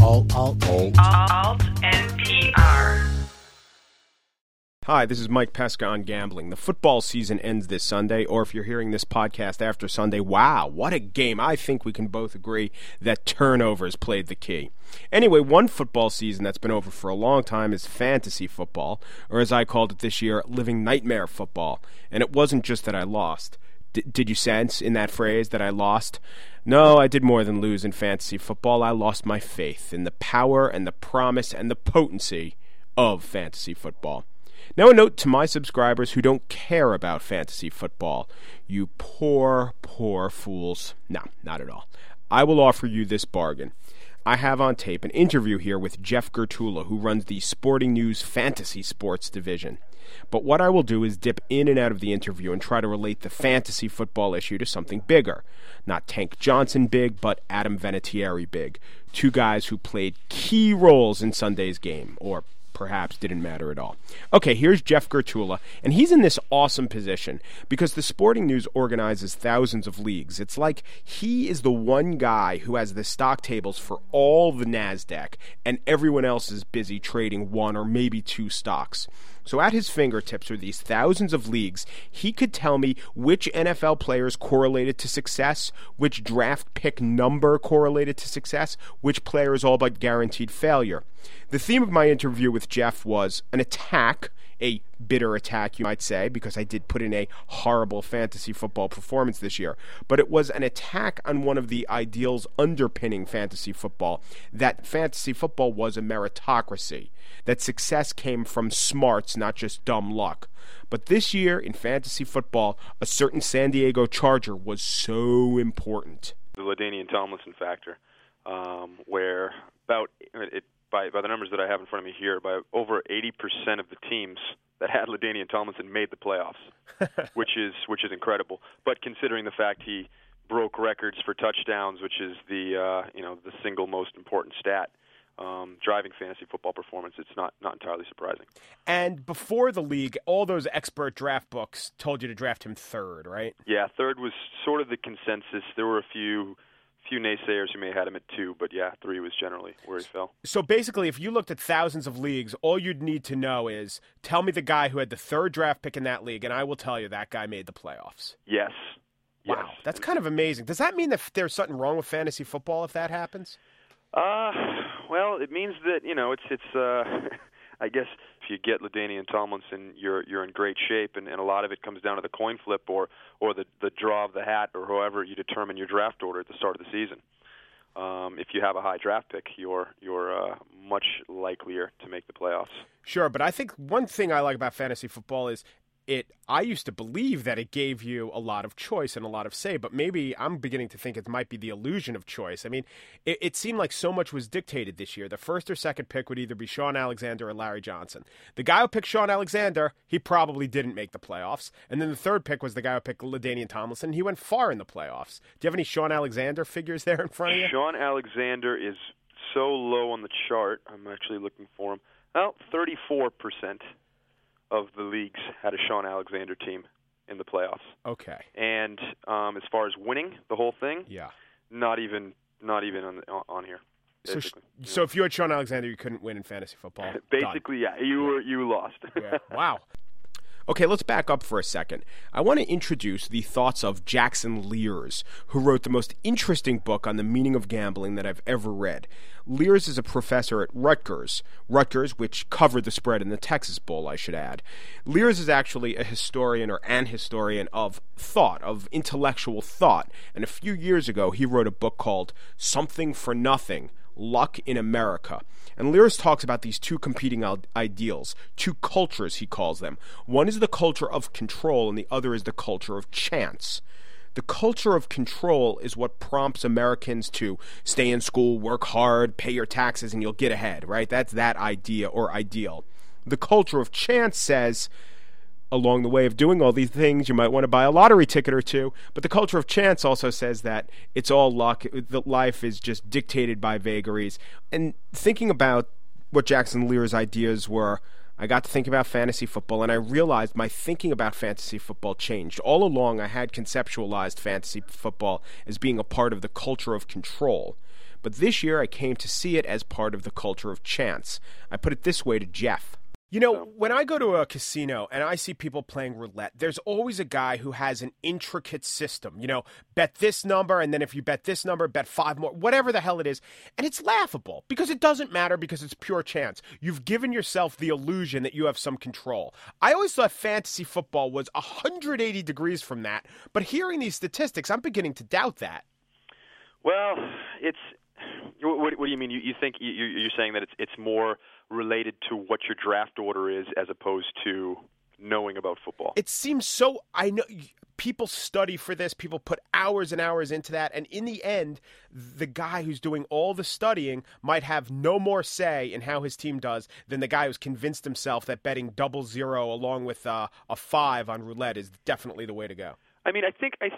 NPR. Hi, this is Mike Pesca on gambling. The football season ends this Sunday, or if you're hearing this podcast after Sunday, wow, what a game. I think we can both agree that turnovers played the key. Anyway, one football season that's been over for a long time is fantasy football, or as I called it this year, living nightmare football. And it wasn't just that I lost. Did you sense in that phrase that I lost? No, I did more than lose in fantasy football. I lost my faith in the power and the promise and the potency of fantasy football. Now a note to my subscribers who don't care about fantasy football. You poor, poor fools. No, not at all. I will offer you this bargain. I have on tape an interview here with Jeff Gertula, who runs the Sporting News Fantasy Sports division. But what I will do is dip in and out of the interview and try to relate the fantasy football issue to something bigger. Not Tank Johnson big, but Adam Vinatieri big. Two guys who played key roles in Sunday's game, or perhaps didn't matter at all. Okay, here's Jeff Gertula, and he's in this awesome position because the Sporting News organizes thousands of leagues. It's like he is the one guy who has the stock tables for all the NASDAQ, and everyone else is busy trading one or maybe two stocks. So at his fingertips are these thousands of leagues. He could tell me which NFL players correlated to success, which draft pick number correlated to success, which player is all but guaranteed failure. The theme of my interview with Jeff was an attack, a bitter attack, you might say, because I did put in a horrible fantasy football performance this year. But it was an attack on one of the ideals underpinning fantasy football, that fantasy football was a meritocracy, that success came from smarts, not just dumb luck. But this year in fantasy football, a certain San Diego Charger was so important. The LaDainian Tomlinson factor, where by the numbers that I have in front of me here, by over 80% of the teams that had LaDainian Tomlinson made the playoffs, which is incredible. But considering the fact he broke records for touchdowns, which is the single most important stat, driving fantasy football performance, it's not entirely surprising. And before the league, all those expert draft books told you to draft him third, right? Yeah, third was sort of the consensus. There were a few naysayers who may have had him at 2, but yeah, 3 was generally where he fell. So basically, if you looked at thousands of leagues, all you'd need to know is, tell me the guy who had the third draft pick in that league, and I will tell you that guy made the playoffs. Yes. Wow, that's kind of amazing. Does that mean that there's something wrong with fantasy football if that happens? Well, it means that, it's I guess if you get LaDainian Tomlinson, you're in great shape, and a lot of it comes down to the coin flip or the draw of the hat, or however you determine your draft order at the start of the season. If you have a high draft pick, you're much likelier to make the playoffs. Sure, but I think one thing I like about fantasy football is I used to believe that it gave you a lot of choice and a lot of say, but maybe I'm beginning to think it might be the illusion of choice. I mean, it seemed like so much was dictated this year. The first or second pick would either be Sean Alexander or Larry Johnson. The guy who picked Sean Alexander, he probably didn't make the playoffs. And then the third pick was the guy who picked LaDainian Tomlinson. He went far in the playoffs. Do you have any Sean Alexander figures there in front of you? Sean Alexander is so low on the chart. I'm actually looking for him. Well, 34% of the leagues had a Sean Alexander team in the playoffs. Okay. And as far as winning the whole thing, yeah, not even on here. So if you had Sean Alexander, you couldn't win in fantasy football. Basically, done. Yeah, you lost. Yeah. Wow. Okay, let's back up for a second. I want to introduce the thoughts of Jackson Lears, who wrote the most interesting book on the meaning of gambling that I've ever read. Lears is a professor at Rutgers, which covered the spread in the Texas Bowl, I should add. Lears is actually a historian or an historian of thought, of intellectual thought, and a few years ago he wrote a book called Something for Nothing, Luck in America. And Lears talks about these two competing ideals, two cultures he calls them. One is the culture of control and the other is the culture of chance. The culture of control is what prompts Americans to stay in school, work hard, pay your taxes, and you'll get ahead, right? That's that idea or ideal. The culture of chance says, along the way of doing all these things, you might want to buy a lottery ticket or two. But the culture of chance also says that it's all luck, that life is just dictated by vagaries. And thinking about what Jackson Lear's ideas were, I got to think about fantasy football, and I realized my thinking about fantasy football changed. All along, I had conceptualized fantasy football as being a part of the culture of control. but this year I came to see it as part of the culture of chance. I put it this way to Jeff. You know, when I go to a casino and I see people playing roulette, there's always a guy who has an intricate system. You know, bet this number, and then if you bet this number, bet 5 more, whatever the hell it is. And it's laughable because it doesn't matter because it's pure chance. You've given yourself the illusion that you have some control. I always thought fantasy football was 180 degrees from that, but hearing these statistics, I'm beginning to doubt that. Well, it's what do you mean? You think you're saying that it's more related to what your draft order is as opposed to knowing about football? It seems so. I know people study for this. People put hours and hours into that. And in the end, the guy who's doing all the studying might have no more say in how his team does than the guy who's convinced himself that betting 00 along with a 5 on roulette is definitely the way to go. I mean, I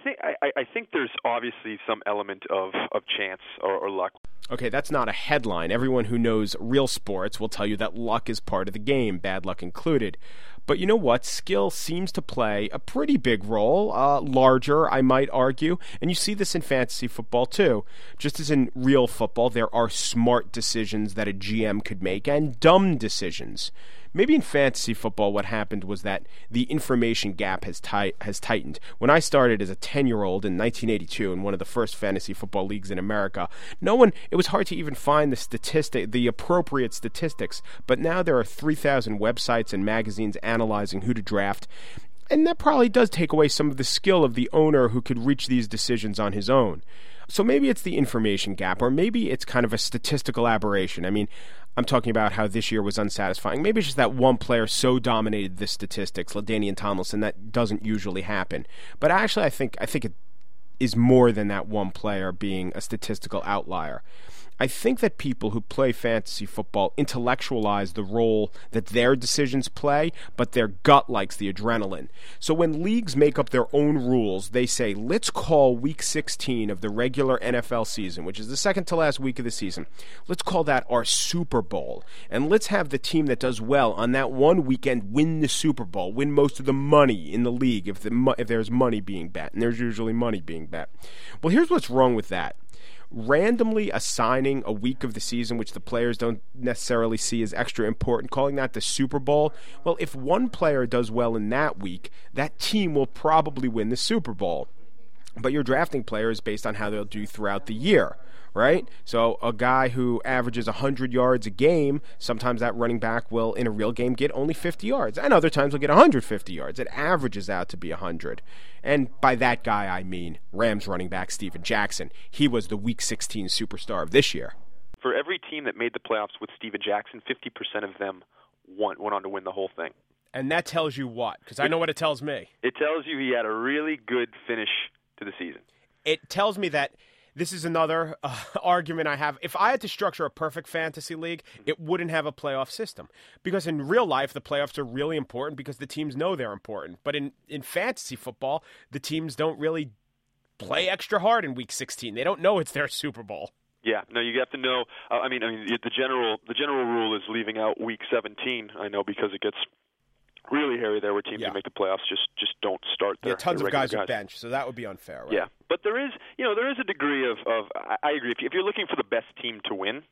think there's obviously some element of chance or luck. Okay, that's not a headline. Everyone who knows real sports will tell you that luck is part of the game, bad luck included. But you know what? Skill seems to play a pretty big role, larger, I might argue. And you see this in fantasy football, too. Just as in real football, there are smart decisions that a GM could make and dumb decisions. Maybe in fantasy football what happened was that the information gap has tightened. When I started as a 10-year-old in 1982 in one of the first fantasy football leagues in America, it was hard to even find the appropriate statistics. But now there are 3,000 websites and magazines analyzing who to draft. And that probably does take away some of the skill of the owner who could reach these decisions on his own. So maybe it's the information gap, or maybe it's kind of a statistical aberration. I mean, I'm talking about how this year was unsatisfying. Maybe it's just that one player so dominated the statistics, LaDainian Tomlinson, that doesn't usually happen. But actually, I think it is more than that one player being a statistical outlier. I think that people who play fantasy football intellectualize the role that their decisions play, but their gut likes the adrenaline. So when leagues make up their own rules, they say, let's call week 16 of the regular NFL season, which is the second to last week of the season, let's call that our Super Bowl. And let's have the team that does well on that one weekend win the Super Bowl, win most of the money in the league if there's money being bet, and there's usually money being bet. Well, here's what's wrong with that. Randomly assigning a week of the season, which the players don't necessarily see as extra important, calling that the Super Bowl, well, if one player does well in that week, that team will probably win the Super Bowl. But you're drafting players based on how they'll do throughout the year, right? So a guy who averages 100 yards a game, sometimes that running back will, in a real game, get only 50 yards. And other times will get 150 yards. It averages out to be 100. And by that guy, I mean Rams running back Steven Jackson. He was the Week 16 superstar of this year. For every team that made the playoffs with Steven Jackson, 50% of them went on to win the whole thing. And that tells you what? Because I know what it tells me. It tells you he had a really good finish to the season. It tells me that this is another argument I have. If I had to structure a perfect fantasy league, it wouldn't have a playoff system. Because in real life, the playoffs are really important because the teams know they're important. But in fantasy football, the teams don't really play extra hard in Week 16. They don't know it's their Super Bowl. Yeah, no, you have to know. I mean, the general rule is leaving out Week 17. I know because it gets really hairy there where teams that make the playoffs just don't start there. Yeah, tons of guys are bench, so that would be unfair, right? Yeah, but there is a degree of I agree. If you're looking for the best team to win,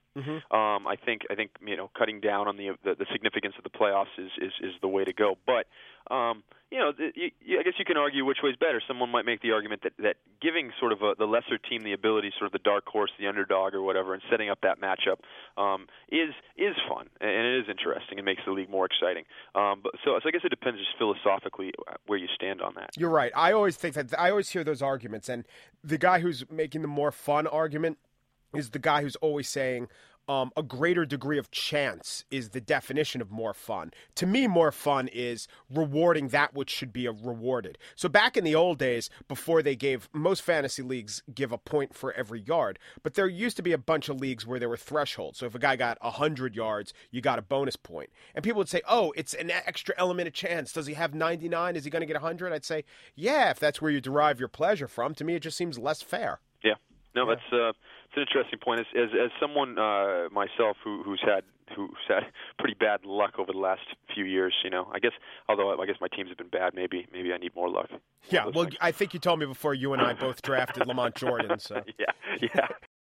I think cutting down on the significance of the playoffs is the way to go. But I guess you can argue which way is better. Someone might make the argument that giving sort of the lesser team the ability, sort of the dark horse, the underdog or whatever, and setting up that matchup is fun and it is interesting and makes the league more exciting. So I guess it depends just philosophically where you stand on that. You're right. I always hear those arguments, and the guy who's making the more fun argument is the guy who's always saying a greater degree of chance is the definition of more fun. To me, more fun is rewarding that which should be rewarded. So back in the old days, before most fantasy leagues give a point for every yard, but there used to be a bunch of leagues where there were thresholds. So if a guy got 100 yards, you got a bonus point. And people would say, oh, it's an extra element of chance. Does he have 99? Is he going to get 100? I'd say, yeah, if that's where you derive your pleasure from. To me, it just seems less fair. Yeah. No, that's it's an interesting point. As someone myself who's had pretty bad luck over the last few years, I guess my teams have been bad. Maybe I need more luck. Yeah, well, I think you told me before you and I both drafted Lamont Jordan. So yeah.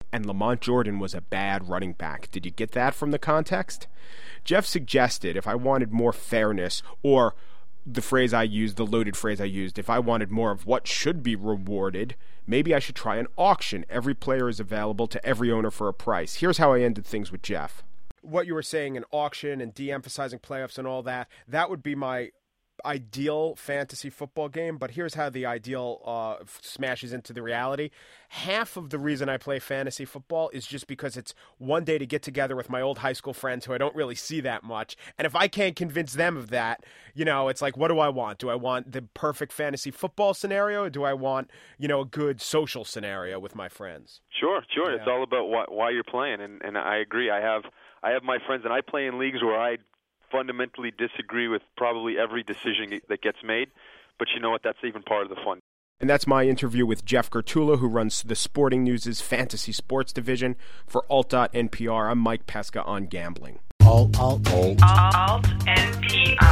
and Lamont Jordan was a bad running back. Did you get that from the context? Jeff suggested if I wanted more fairness, or the phrase I used, the loaded phrase I used, if I wanted more of what should be rewarded, maybe I should try an auction. Every player is available to every owner for a price. Here's how I ended things with Jeff. What you were saying, an auction and de-emphasizing playoffs and all that, that would be my ideal fantasy football game, but here's how the ideal smashes into the reality. Half of the reason I play fantasy football is just because it's one day to get together with my old high school friends who I don't really see that much, and if I can't convince them of that, it's like, what do I want? Do I want the perfect fantasy football scenario, or do I want, a good social scenario with my friends? Sure. Yeah. It's all about why you're playing, and I agree. I have my friends, and I play in leagues where I fundamentally disagree with probably every decision that gets made, but you know what? That's even part of the fun. And that's my interview with Jeff Gertula, who runs the Sporting News' fantasy sports division for Alt.NPR. I'm Mike Pesca on gambling. Alt NPR.